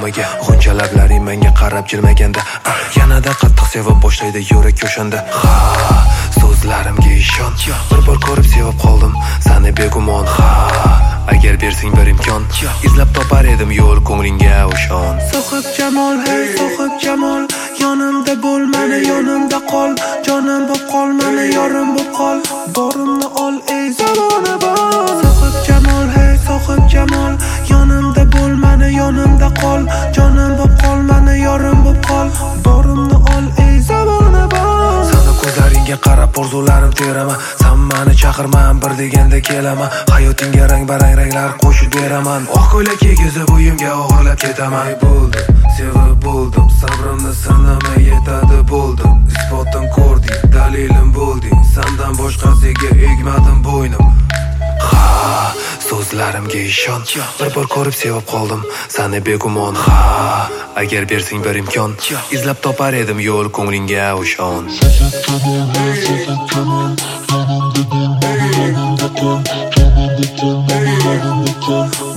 nomiga. G'uncha lablaring menga qarab jilmaganda, yanada qattiq sevib boshlaydi yurak o'shanda. Ha, so'zlarimga ishon, bir bor ko'rib sevib qoldim seni begumon. Ha, agar bersing bir imkon, izlab topar edim yo'l ko'nglingga o'shon. Sohib jamol, hey sohib jamol, yonimda bo'l, meni yonimda qol, jonim bo'p qol, meni yorim bo'p qol, borimni ol ey zamona bor. Sohib jamol, hey sohib jamol, yonimda bo'l, meni yonimda qol, jonim bo'p qol, meni yorim bo'p qol, borimni ol ey zamona bor. Seni ko'zlaringga qarab orzularim teraman, sen meni chaqirman bir deganda kelaman, hayotingga rang-barang ranglar qo'shib beraman. Oq ko'ylak kiygizib uyimga og'irlab ketaman. Bo'ldim, sevib bo'ldim, sabrimni sinamay yetadi bo'ldim. Isbotim ko'rding, dalilim bo'lding, sendan boshqasiga egmadim bo'ynim. Ha, so'zlarimga ishon, bir bor ko'rib sevib qoldim seni begumon. Ha, agar bersing bir imkon, izlab topar edim yo'l ko'nglingga o'shon. Yonimda bo'l, yonimda qol, jonim bo'p qol, meni yorim bo'p qol.